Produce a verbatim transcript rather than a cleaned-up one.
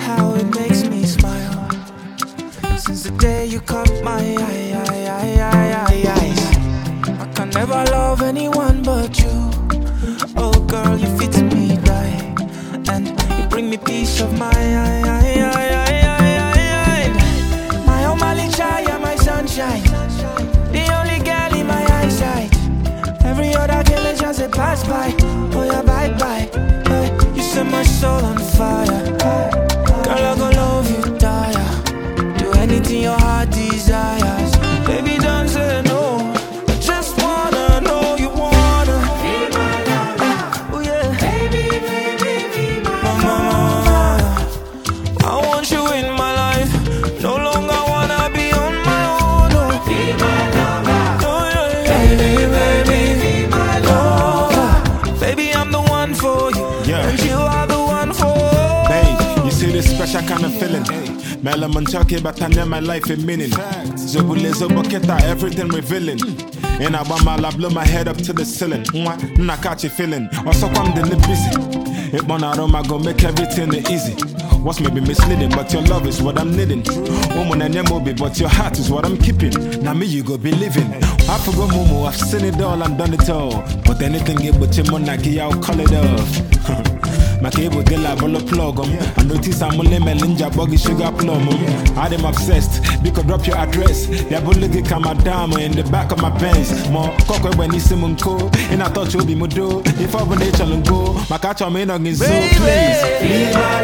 how it makes me smile. Since the day you caught my eye, eye, eye, eye, eye, eyes. I can never love anyone but you. Oh girl, you fit me die, and you bring me peace of mind. Eye, eye, eye, eye, eye, eye. My Omali Chaya, my sunshine, the only girl in my eyesight. Every other girl is just a pass by. Oh yeah, bye bye. Hey, you set my soul on fire. Girl, I gon' love you, die. Do anything your heart desires. Baby, don't say no. I just wanna know you wanna be my lover. Oh yeah, baby, baby, be my lover. I want you in my life. No longer wanna be on my own. Oh, be my lover. Oh yeah, baby, baby, be my lover. Baby, I'm the one for you, yeah. And you are the one for me. Babe, you see this special kind of feeling. Melaman talking about my life in meaning. Zobule Zoboketa, everything revealing. And I want my love, blow my head up to the ceiling. Nah, catch you feeling. Also, come the busy. It one aroma go make everything easy. What's maybe misleading, but your love is what I'm needing. Woman and your movie, but your heart is what I'm keeping. Now me you go believing. I forgot Momo, I've seen it all and done it all. But anything get but your money, I'll call it off. My cable de la bolo plug um. I notice I'm only melinja buggy sugar plum um. I'm obsessed, because drop your address. Ya bully come a dama in the back of my pants. More cocker when you see munko. And I thought you'd be mudo. If I were nature and go, my catch on me no so please.